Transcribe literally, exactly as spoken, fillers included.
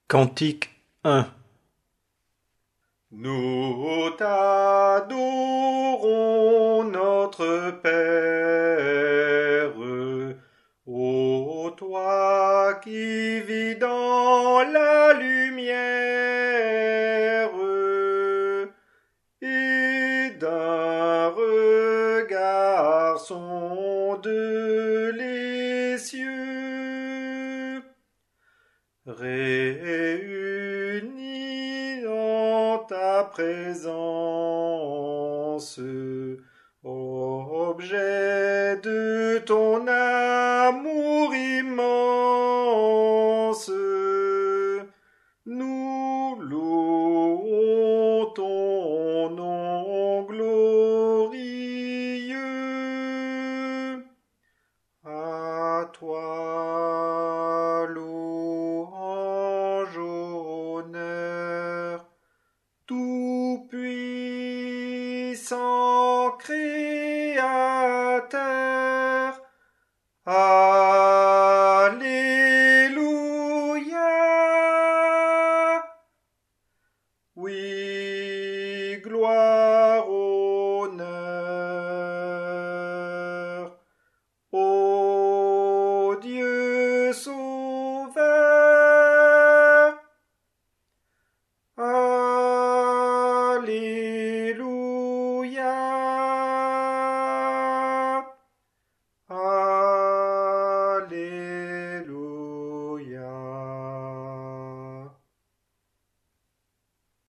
Cantique un. Nous t'adorons, notre Père, ô toi qui vis dans la lumière, et d'un regard sonde les cieux, réunis en ta présence, objet de ton amour immense. Nous louons ton nom glorieux. À toi louange, honneur, tout-puissant Créateur. À